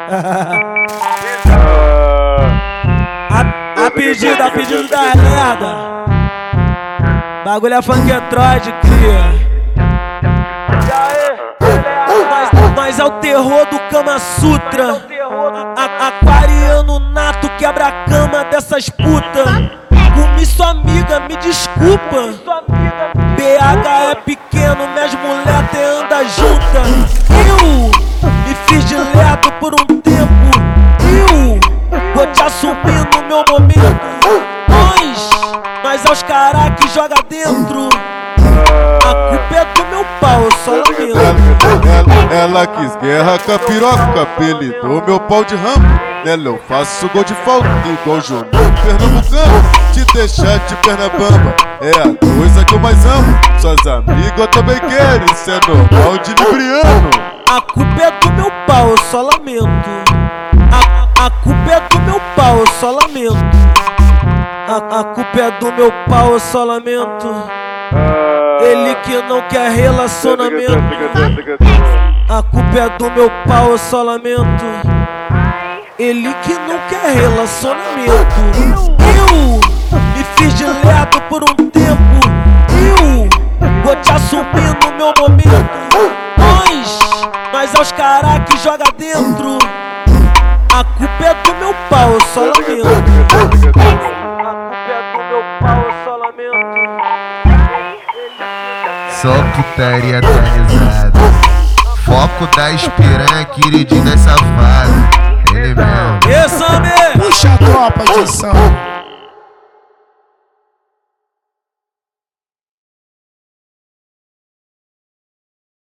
A pedido da merda. Bagulho é funketroid, cria. Nós é o terror do Kama Sutra. Aquariano nato quebra a cama dessas putas. Comi sua amiga, me desculpa. BH é pequeno, minhas mulher até anda junta. Eu me fiz de lerdo por um tempo. Eu vou te assumir no meu momento. Nós é os caras que joga dentro. A culpa é do meu pau, eu só lamento. Ela quis guerra com a piroca, apelidou meu pau de ramo. Nela eu faço gol de falta, igual João Pernambucano. Te deixar de perna bamba é a coisa que eu mais amo. Suas amigas eu também quero, isso é normal de libriano. A culpa é do meu pau, eu só lamento. A culpa é do meu pau, eu só lamento. A culpa é do meu pau, eu só lamento. Ele que não quer relacionamento. A culpa é do meu pau, eu só lamento. Ele que não quer relacionamento. Eu me fiz de lerdo por um tempo. Eu vou te assumir no meu momento. Nós é os caras que joga dentro. A culpa é do meu pau, eu só lamento. A culpa é do meu pau, eu só lamento. Só putaria atualizada. Foco da espiranha, queridinha safada. Ele mesmo. Puxa a tropa de ação.